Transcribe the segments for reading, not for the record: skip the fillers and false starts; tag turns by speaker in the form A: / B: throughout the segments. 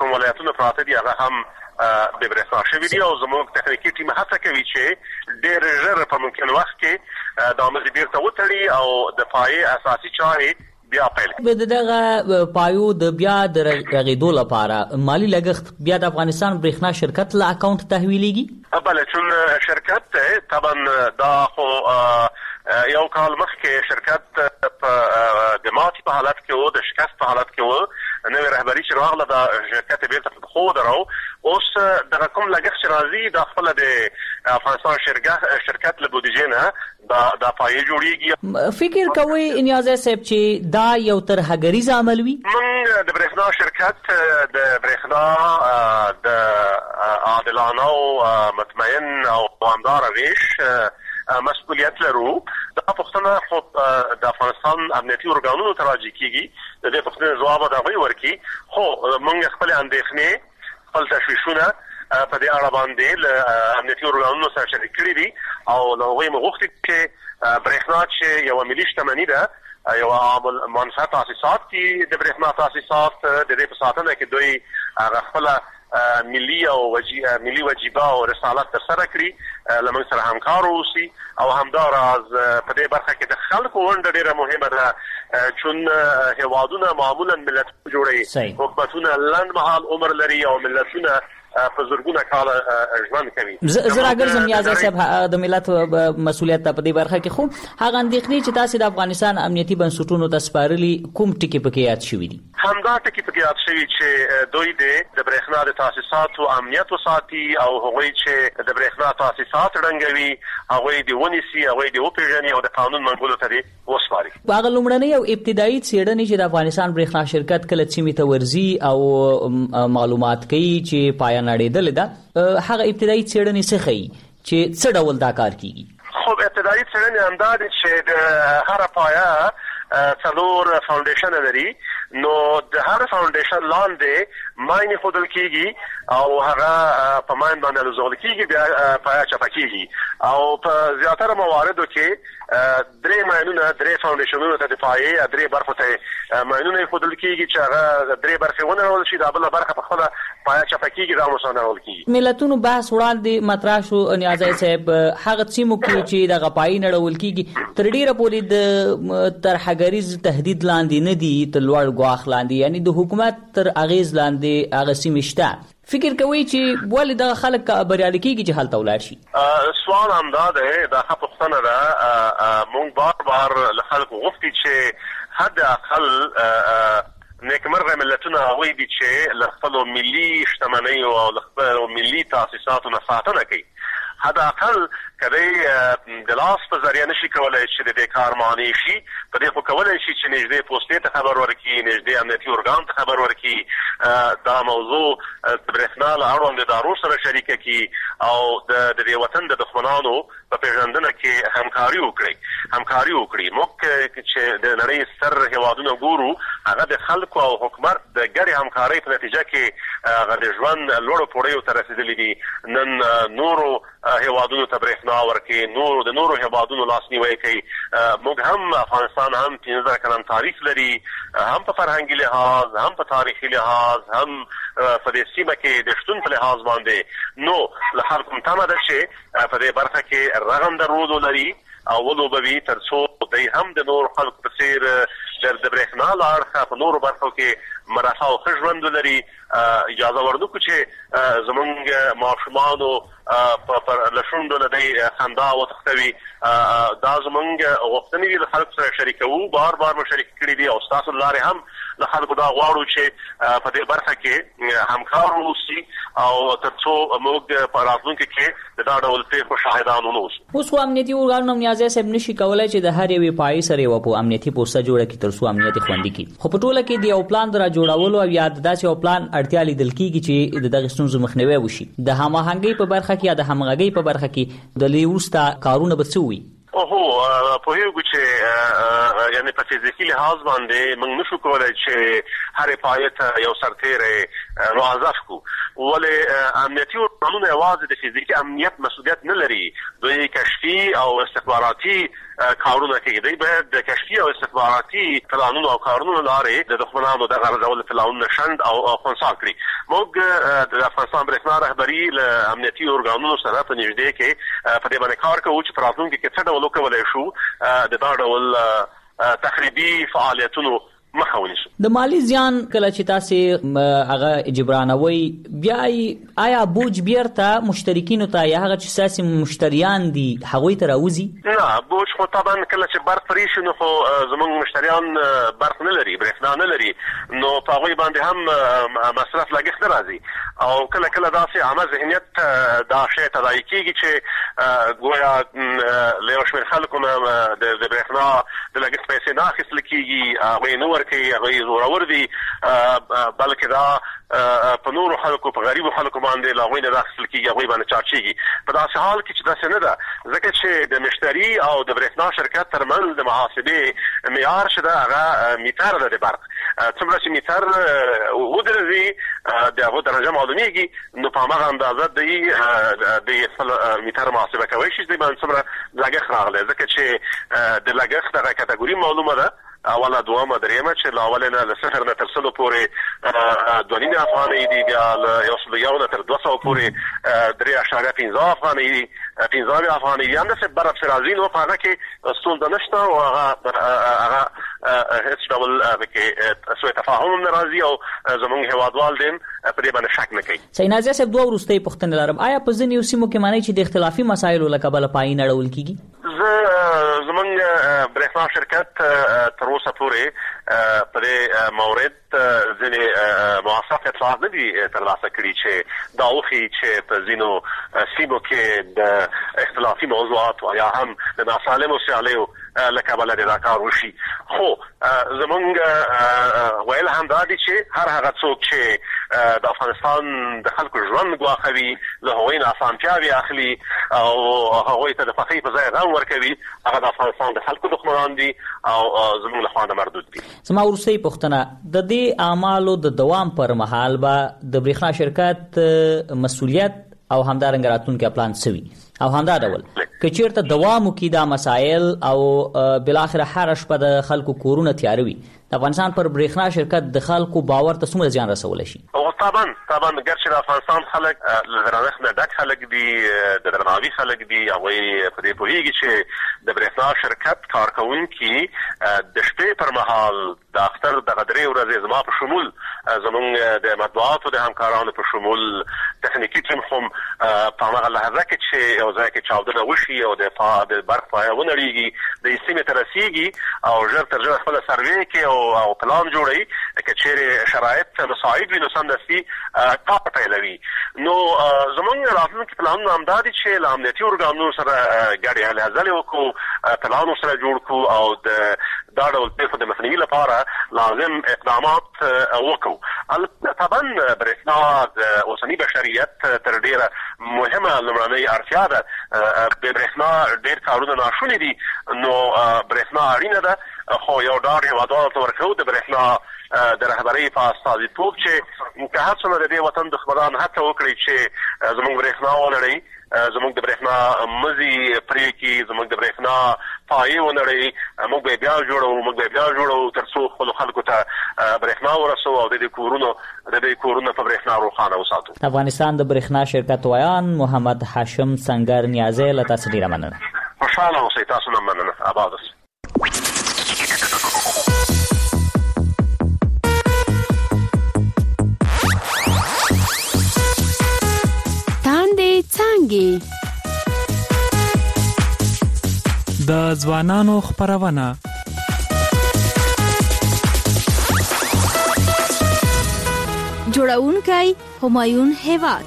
A: کوم ولایتونه پراته دي هغه هم د برېښنا شوي دي او زموږ تخنیکي ټیم هڅه کوي چې ډېر ژر په ممکن وخت کې دا مزي بیرته وتړي او د پایې اساسي چارې بیا پیل
B: کړي. دغه پایو د بیا د رغېدو لپاره مالي لګښت بیا د افغانستان برېښنا شرکت له اکاونټ تحویلېږي؟
A: بله، چون شرکت دی طبعا دا خو یو کال مخکې شرکت د ماتې په حالت کې و، د شکست په حالت کې و. نوې رهبري چې راغله دا شرکت بیرته په پښو ودرو. اوس دغه کوم لګښت چې راځي دا خپله د افغانستان شرکت له بودیجې نه دا پایې جوړیږي.
B: فکر کوئ نیازی صاحب چې دا یو ترهګریز عمل وي؟
A: موږ د برېښنا شرکت د برېښنا د عادلانه او مطمئن او دوامداره ویش مسؤلیت لرو. دا پوښتنه خو د افغانستان امنیتي ارګانونو ته راجع کیږي. د دې پوښتنې ځواب د هغوی ورکړي. خو موږ خپلې اندېښنې خپل تشویشونه په دې اړه باندې له امنیتي ارګانونو سره شریک کړي دي او له هغوی مو غوښتي چې برېښنا چې یوه ملي شتمني ده، یوه عامل منفعه تاسیسات دي د برېښنا تاسیسات، د دې په ساتنه کې دوی هغه خپله ملي وجیبه او رسالت ترسره کړي، له موږ سره همکار واوسي. او همداراز په دې برخه کې د خلکو ونډه ډېره مهمه ده، چون هېوادونه معمولا ملت جوړوي، حکومتونه لنډمهال عمر لري او ملتونه په زرګونه کاله ژوند کوي.
B: زه راګرځم نیازی صاحب د ملت مسؤلیت په دې برخه کې. خو هغه اندېښنې چې تاسې د افغانستان امنیتي بنسټونو ته سپارلي کوم ټکي پکې یاد شوي دي؟
A: همدا ټکي پکې یاد شوي چې دوی د برېښنا د تاسیساتو امنیت وساتي او هغوی چې د برېښنا تاسیسات ړنګوي هغوی دې ونیسي، هغوی دې وپېژني او د قانون منګولو ته دې وسپاري.
B: هغه لومړنۍ او ابتدایي څېړنې چې د افغانستان برېښنا شرکت کله سیمې ته ورځي او معلومات کوي چې پایه نړېدلې ده، هغه ابتدایي څېړنې څه ښیي چې څه ډول دا کار کیږي؟
A: خو ابتدایي څېړنې همدا دي چې د هره پایه 4 فاونډیشن لري. نو د هر فاونډیشن لاندې ماین ښودل کیږي او هغه په ماین باندې الوزول کیږي، بیا پایه چپه کیږي. او په زیاتره مواردو کې 3 ماینونه 3 فاونډیشنونو ته د پایې 3 برخو ته ماینونه ښودل کیږي چې هغه 3 برخې ونړول شي، دا بله برخه په خپله پایه چپه کیږي، دا ورسره نړول کیږي.
B: ملتونو بحث وړاندې مطرح شو نیازی صاحب، هغه سیمو کې چې دغه پایې نړول کیږي تر ډېره پورې د ترهګریز تهدید لاندې نه دي، تر لوړ ګواښ لاندې، یعنی د حکومت تر اغیز لاندې هغه سیمې شته. فکر کوئ چې ولې دغه خلک بریالي کیږي چې هلته ولاړ شي؟
A: سوال همدا دی، دا ښه پوښتنه ده. موږ بار له خلکو غوښتي چې حد اقل نیکمرغه ملتونه هغوی دي چې له خپلو ملي شتمنیو او له خپلو ملي تاسیساتو نه ساتنه کوي. حد اقل کدی د لاس په ذریعه نشي کولای چې د دې کار معنی شي، په دې خو کولای شي چې نږدې پوستې ته خبر ورکړي، نږدې امنیتي ارګان ته خبر ورکړي، دا موضوع د برېښنا له اړوند ادارو سره شریکه کړي او د دې وطن د دښمنانو په پېژندنه کې همکاري وکړي. موږ چې د نړۍ ستر هېوادونه ګورو، هغه د خلکو او حکومت د ګډې همکارۍ په نتیجه کې هغه د ژوند لوړو پوړیو ته رسېدلي دي. نن نورو هېوادونو ته برېښنا ورکړي، د نورو هېوادونو لاسنیوی کوي. موږ هم افغانستان هم 15 کلن تاریخ لري، هم په فرهنګي لحاظ، هم په تاریخي لحاظ، هم په دې سیمه کې د شتون په لحاظ باندې. نو له خلکو تمه ده چې په دې برخه کې رغنده رول ولري او ولوبوي، تر څو دوی هم د نورو خلکو په څېر د برېښنا له اړخه په نورو برخو کې مرفه او ښه ژوند ولري. اجازه ورنکړو چې زمونږ ماشومانو له شونډو نه دی خندا وتښتوي. دا زمونږ غوښتنې دي، له خلکو سره شریکوو، بار مو شریک کړي دي او ستاسو له لارې هم له خلکو دا غواړو چې په دې برخه کې همکار واوسي او تر څو موږ په راتلونکي کې د دا ډول پیښو شاهدان ونوسو.
B: اوس خو امنیتي ارګانونه نیازی صاحب نشي کولای چې د هر یوې پایې سره یوه امنیتي پوسته جوړه کړي تر څو امنیت خوندي کړي. خو په ټوله کې د یو پلان را جوړولو او یا داسې یو پلان اړتیا لیدل کېږي چې د دغه ستونزو مخنیوی وشي. د هماهنګۍ په برخه کې یا د همغږۍ په برخه کې د لې وروسته کارونه به څه وي؟
A: پوهیږو چې یعنی په فزیکي لحاظ باندې موږ نشو کولای چې هرې پایې ته یو سرتیری موظف کړو. ولې امنیتي ارګانونه یوازې د فزیکي امنیت مسؤلیت نه لري، دوی کشفي او استخباراتي کارونه کوي. دوی باید د کشفي او استخباراتي پلانونو او کارونو لارې د دښمنانو د غرضول پلانونه شند او خنثی کړي. موږ د افغانستان برېښنا رهبري له امنیتي ارګانونو سره په نږدې کې په دې باندې کار کوو چې په راتلونکي کې څه ډول وکولی شو د دا ډول تخریبي فعالیتونو مخه ونیسو.
B: د مالی زیان کله چې تاسو هغه جبرانوي بیا آیا بوج بیرته مشترکینو ته یا هغه چې ساسي مشتریان دي هغوی ته راوځي؟ نه،
A: بوج خو طبعا کله چې برق پرې شي نو خو زموږ مشتریان برق نه لري، برېښنا نه لري، نو په هغوی باندې هم مصرف لګښت نه راځي. او کله کله داسې عامه ذهنیت دا شی تداعي کېږي چې ګویا له یو شمېر خلکو نه د برېښنا د لګښت پیسې نه اخیستل کېږي، هغوی نه کوي، هغه زورور دي، بلکې دا په نورو خلکو په غریبو خلکو باندې لا غوینه راخصل کیږي، هغه باندې چارچيږي. په داسې حال کې چې داسې نه ده، ځکه چې د مشتری او د برېښنا شرکت ترمنځ د محاسبې معیار شته هغه میټر ده د برق. څومره چې میټر ودرځي د هغه درجه معلومیږي، نو په هغه اندازه د خپل میټر محاسبه کوي چې د باندې څومره لګښت راغلی، ځکه چې د لګښت دغه کټګوري معلومه ده، اوله دوامه دریمه چې له اولې نه له 0 نه تر 100 پورې 2.5 افغانۍ دي، بیا له 101 نه تر 200 پورې 3.15 افغانۍ دي، 15 افغانۍ دي. همداسې برعکس راځي، نو په هغه کې ستونزه نشته او هغه هیڅ ډول کې سوء تفاهم نه راځي او زموږ هیوادوال دین په دې باندې شک نه کوي.
B: سینازي صاحب دوه وروستۍ پوښتنې لرم. آیا په ځینو سیمو کې معنی چې د اختلافي مسایلو له کبله پاین اړول کیږي؟
A: زموږ برېښنا شرکت تر اوسه پورې په دې مورد ځینې موثق اطلاعات نه دي ترلاسه کړي چې دا وښیي چې په ځینو سیمو کې د اختلافي موضوعاتو یا هم د ناسالمو سیالیو له کبله د دا کار وشي. خو زموږ ویل هم دا دي چې هر هغه څوک چې د افغانستان د خلکو ژوند ګواښوي، له هغوی نه اسانتیاوې اخلي او هغوی ته د خوښۍ په ځای غم ورکوي، هغه د افغانستان د خلکو دښمنان دي او زموږ له خوا نه مردود دي.
B: زما وروستۍ پوښتنه، د دې اعمالو د دوام پر مهال به د برېښنا شرکت مسؤلیت او همدارنګه راتلونکی پلان سوي او همدا ډول که چیرته دوام وکړي دا مسایل او بالاخره هر شپه د خلکو کورونه تیاروي، د افغانستان پر برېښنا شرکت د خلکو باور ته څومره زیان رسولی شي؟
A: طبعا ګرچې د افغانستان خلک له درنښت نه ډک خلک دي، د درناوي خلک دي، هغوی په دې پوهېږي چې د برېښنا شرکت کارکوونکي د شپې پر مهال د اختر دغه 3 ورځې زما په شمول زموږ د مطبوعاتو د همکارانو په شمول تخنیکي ټیم هم په هماغه لحظه کې چې یو ځای کې چاودنه وشي او د برق پایه ونړېږي، د سیمې ته رسېږي او ژر تر ژره خپله سروې کې او پلان جوړوي، که چیرې شرایط مساعد وي نو سمدستي کار پیلوي. نو زموږ راتلونکي پلانونه همدا دي چې له امنیتي ارګانونو سره ګډې هلې ځلې وکړو، پلان ورسره جوړ کړو او د دا ډول پیښو د مخنیوي لپاره لازم اقدامات وکړو. البته طبعا برېښنا د اوسني بشریت تر ډېره مهمه لومړنۍ اړتیا ده. برېښنا ډېر کارونه ناشوني دي، نو برېښنا اړینه ده، خو یو ډاډ هېوادوالو ته ورکوو د برېښنا د رهبرۍ په استازیتوب چې که هر څومره د دې وطن دښمنان هڅه وکړي چې زموږ برېښنا ونړوي، زموږ د برېښنا مزي پرې کړي، زموږ د برېښنا پایې ونړوي، موږ به بیا جوړو تر څو خپلو خلکو ته برېښنا ورسوو او د دې کورونه په برېښنا روښانه وساتو.
B: افغانستان د برېښنا شرکت ویان محمد هاشم سنگر نیازی له تاسو ډېره مننه.
A: خوشحاله اوسئ، تاسو نه مننه. آباد اوسئ.
C: د ځوانانو خپرونه
D: جوړونکی همایون هیواد.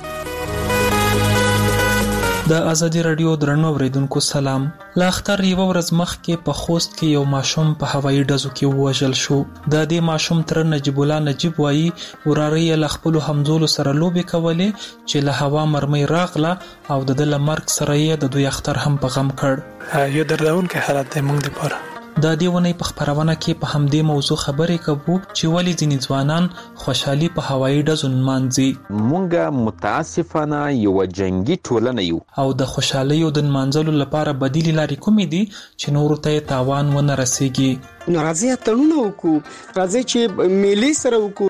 C: د ازادي رادیو درنو اوریدونکو سلام. له اختر یوه ورځ مخکې په خوست کې یو ماشوم په هوایي ډزو کې ووژل شو. د دې ماشوم تر نجیب الله نجیب وایي وراره یې له خپلو همزولو سره لوبې کولې چې له هوا مرمۍ راغله او د ده له مرګ سره یې د دوی اختر هم په غم کړ.
E: یو دردونکی حالت دی موږ دپاره.
C: د دې ونې په خبرونه کې په همدې موضوع خبرې کوو چې ولې ځینې ځوانان خوشحالي په هوایي ډزو نمانځي.
E: مونږ متاسفانه یو جنگي ټولنه یو
C: او د خوشحالۍ او د نمانځلو لپاره بدیلې لارې کومې دي چې نورو ته تاوان ونه رسیږي؟
F: نو راځي تړونه وکړو، راځي چې ملي سره وکړو.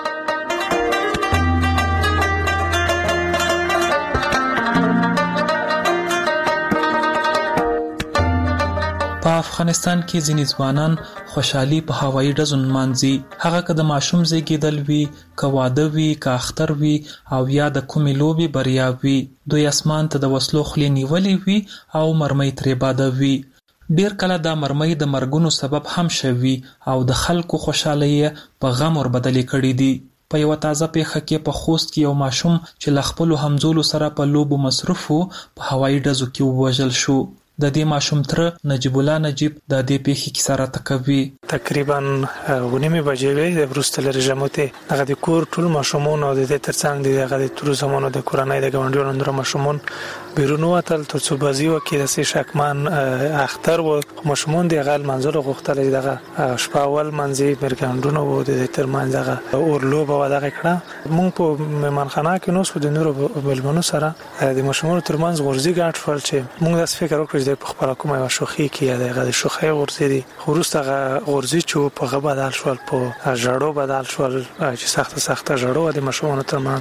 C: په افغانستان کې ځینې ځوانان خوشحالي په هوایي ډزو نمانځي، هغه که د ماشوم زیږیدل وي، که واده وي، که اختر وي او یا د کومې لوبې بریا وي. دوی اسمان ته د وسلو خولې نیولې وي او مرمۍ ترې بادوي. ډیر کله دا مرمۍ د مرګونو سبب هم شوي او د خلکو خوشحالي په غم وربدلې کړي دي. په یوه تازه پیښه کې په خوست کې یو ماشوم چې له خپلو همزولو سره په لوبو مصروف و په هوایي ډزو کې ووژل شو. د دې ماشوم تر نجیب الله نجیب د دې پیښې کیسه راته کوي.
G: تقریبا 9:30 بجې وې وروسته له رژیموته هغه د کور ټول ماشومان او د دې ترڅنګ د هغه د ټول زمونو د کورنۍ د ګاونډیانو اندر ماشومان بیرون وتل تر څو بازی وکړي. د سې شکمن اختر و ماشومان د غل منځلو غوښتل دغه شپاول منځي مرګاندونو و د ترمنځ دغه اورلوب و دغه کړه. مونږ په مهمانخانه کې نو سود نورو بلبنو سره د ماشومان ترمنځ غورځي ګټ فل چې مونږ داس فکر وکړو په خپل کومه شوخي کې دغه شوخي ورزيدي خورسته ورزي چې په غبا دال شول په جړو بدل شول چې سخت جړو د مشمون ترمن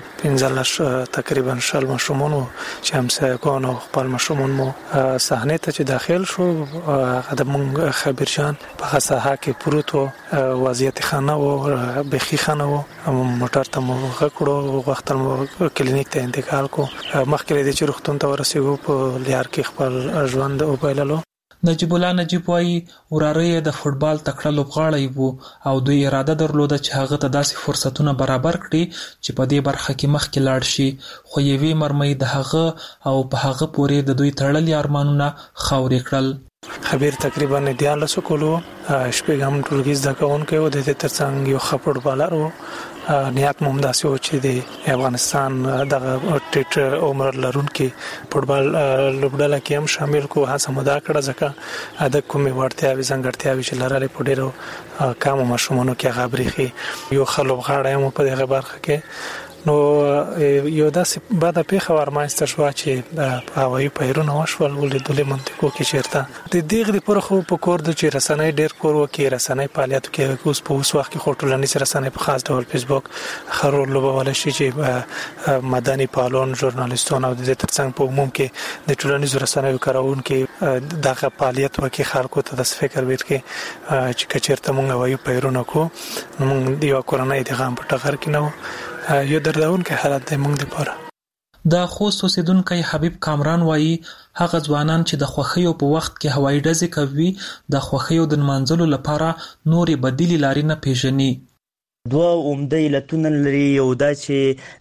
G: 15 تقریبا شل مشمون چې هم سکونو خپل مشمون مو صحنه ته چې داخل شو قدم خبرجان په ساحه کې پروتو وضعیت خانه او بخي خانه او موټر ته مو غکړو وخت مو کلینیک ته انتقال کو مخکې د چرختون ته ورسېږو په لیار کې خپل ژوند او بایللو.
C: نجیب الله نجیب وایي وراره د فوټبال تکړه لوبغاړی وو او دوی اراده درلوده چې هغه ته داسې فرصتونه برابر کړي چې په دې برخه کې مخکې لاړ شي، خو یوې مرمۍ د هغه او په هغه پورې د دوی تړلي ارمانونه خاورې کړل.
G: خبر تقریبا 14 کولو شپږم ټولګي زده کوونکی و د دې ترڅنګ یو خپړ بالر و نیت ممداسي و چې د افغانستان د ټیټ عمر لرونکي فوټبال لوبډله کې هم شامل کو هڅه مدا کړه ځکه د کومې ورتیاوي څنګهټیاوي چې لرلې په ډیرو کم مشمونو کې غبريخي یو خلوب غاړه هم په دغه برخه کې نو یو داسې بعد پیښه ورمایسته شو چې هوایي پیرونه وشول ولیدلې منطقو کې چیرته د دغه لپاره خو په کور د چې رسنۍ ډېر کور وکي رسنۍ فعالیت کې اوس په اوس وخت کې خټولنې رسنۍ په خاص ډول فیسبوک خرور لوبول شي چې مدني پالون ژورنالیستان او د ترڅنګ په عموم کې د ټولنیزو رسنیو کارون کې دغه فعالیت وکي خلکو ته د فکر ورکې چې کچیرته مونږ هوایي پیرونه کو نو مونږ یو کورنۍ د غم په ټغر کې نو یو دردونکو حالت د موږ لپاره.
C: د خوست اوسیدونکو حبیب کامران وایي هغه ځوانان چې د خوښیو په وخت کې هوایي ډزې کوي د خوښیو د نمانځلو لپاره نورې بدیلې لارې نه پیژني.
H: دوه عمده علتونه لري. یو دا چې